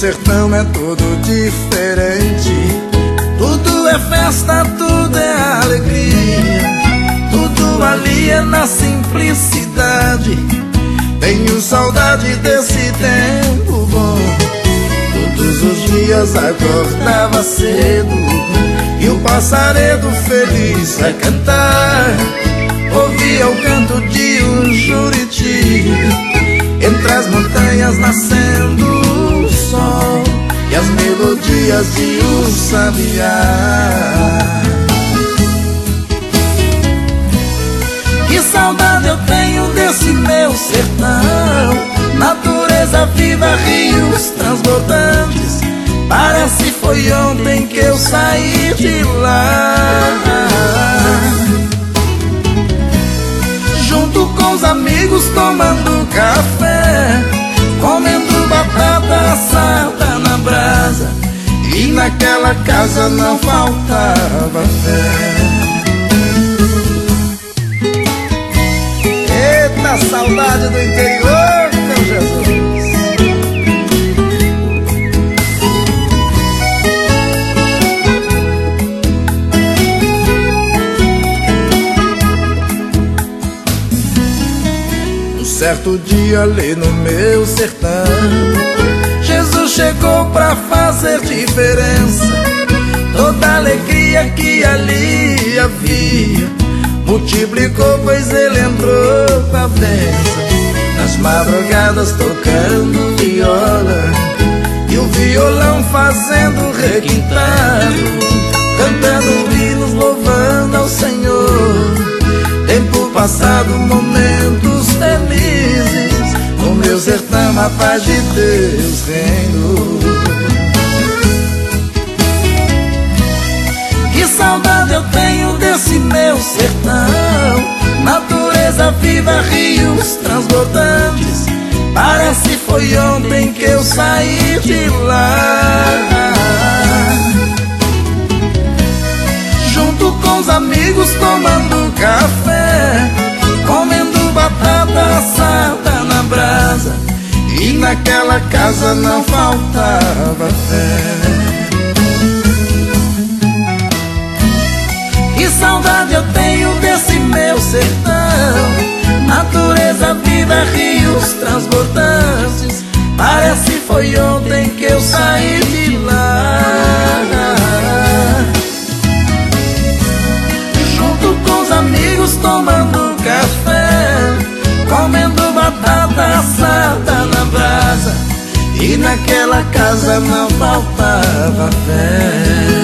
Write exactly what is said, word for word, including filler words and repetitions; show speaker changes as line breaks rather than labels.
sertão é tudo diferente. Tudo é festa, tudo é alegria. Tudo ali é na simplicidade. Tenho saudade desse tempo bom. Todos os dias acordava cedo e o passaredo feliz a cantar. Ouvia o canto de um juriti entre as montanhas nascendo o sol e as melodias de um sabiá. Que saudade eu tenho desse meu sertão, natureza viva, rios transbordantes. Parece foi ontem que eu saí de lá. Junto com os amigos tomando café, comendo batata assada na brasa, e naquela casa não faltava fé. Eita, saudade do interior, meu Jesus. Certo dia ali no meu sertão, Jesus chegou pra fazer diferença. Toda a alegria que ali havia multiplicou, pois ele entrou com a bênção. Nas madrugadas tocando viola e o violão fazendo requintado, cantando hinos louvando ao Senhor. Tempo passado, momentos felizes, no meu sertão a paz de Deus reinou. Que saudade eu tenho desse meu sertão, natureza viva, rios transbordantes. Parece foi ontem que eu saí de lá. Junto com os amigos tomando café, comendo batata assada na brasa, e naquela casa não faltava fé. Que saudade eu tenho desse meu sertão, natureza viva, rios transbordantes. Parece foi ontem que eu saí de lá. Amigos tomando café, comendo batata assada na brasa, e naquela casa não faltava fé.